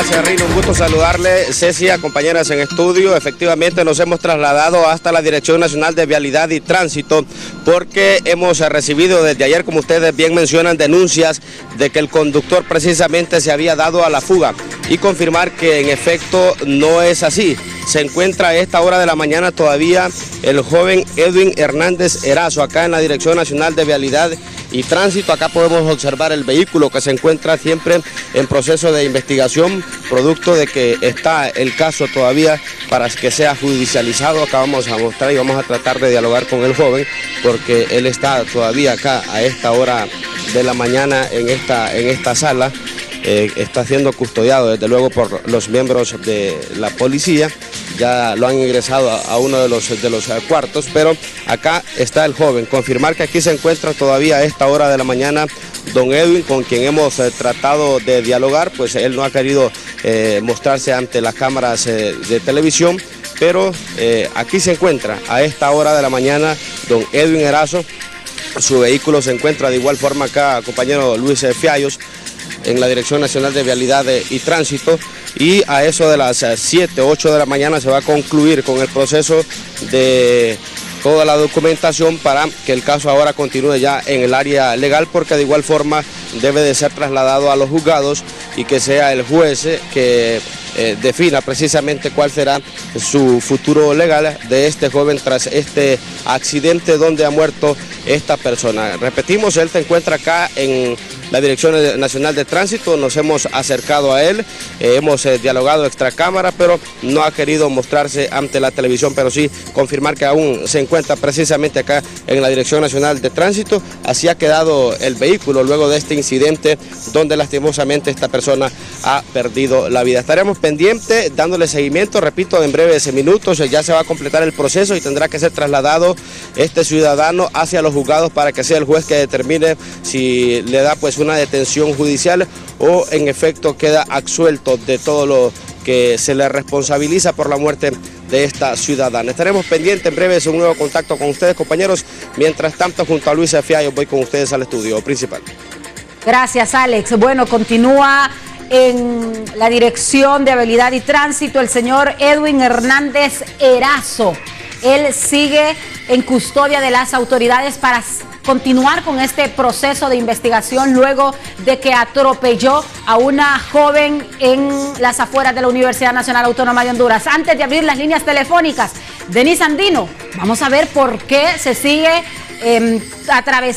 Serrino, un gusto saludarle. Ceci, compañeras en estudio, efectivamente nos hemos trasladado hasta la Dirección Nacional de Vialidad y Tránsito porque hemos recibido desde ayer, como ustedes bien mencionan, denuncias de que el conductor precisamente se había dado a la fuga y confirmar que en efecto no es así. Se encuentra a esta hora de la mañana todavía el joven Edwin Hernández Erazo acá en la Dirección Nacional de Vialidad y Tránsito. Acá podemos observar el vehículo que se encuentra siempre en proceso de investigación, producto de que está el caso todavía para que sea judicializado. Acá vamos a mostrar y vamos a tratar de dialogar con el joven porque él está todavía acá a esta hora de la mañana en esta sala. Está siendo custodiado desde luego por los miembros de la policía. Ya lo han ingresado a uno de los cuartos, pero acá está el joven. Confirmar que aquí se encuentra todavía a esta hora de la mañana don Edwin, con quien hemos tratado de dialogar, pues él no ha querido mostrarse ante las cámaras de televisión, pero aquí se encuentra a esta hora de la mañana don Edwin Erazo. Su vehículo se encuentra de igual forma acá, compañero Luis Fiallos, en la Dirección Nacional de Vialidad y Tránsito, y a eso de las 7, 8 de la mañana se va a concluir con el proceso de toda la documentación para que el caso ahora continúe ya en el área legal, porque de igual forma debe de ser trasladado a los juzgados y que sea el juez que defina precisamente cuál será su futuro legal de este joven tras este accidente donde ha muerto esta persona. Repetimos, él se encuentra acá en la Dirección Nacional de Tránsito, nos hemos acercado a él, hemos dialogado extra cámara, pero no ha querido mostrarse ante la televisión, pero sí confirmar que aún se encuentra precisamente acá en la Dirección Nacional de Tránsito. Así ha quedado el vehículo luego de este incidente donde lastimosamente esta persona ha perdido la vida. Estaremos pendientes dándole seguimiento, repito, en breves minutos ya se va a completar el proceso y tendrá que ser trasladado este ciudadano hacia los juzgados para que sea el juez que determine si le da pues una detención judicial o en efecto queda absuelto de todo lo que se le responsabiliza por la muerte de esta ciudadana. Estaremos pendientes en breve de un nuevo contacto con ustedes, compañeros. Mientras tanto, junto a Luis Fiallos, voy con ustedes al estudio principal. Gracias, Alex. Bueno, continúa en la Dirección de Habilidad y Tránsito el señor Edwin Hernández Erazo. Él sigue en custodia de las autoridades para continuar con este proceso de investigación luego de que atropelló a una joven en las afueras de la Universidad Nacional Autónoma de Honduras. Antes de abrir las líneas telefónicas, Denise Andino, vamos a ver por qué se sigue atravesando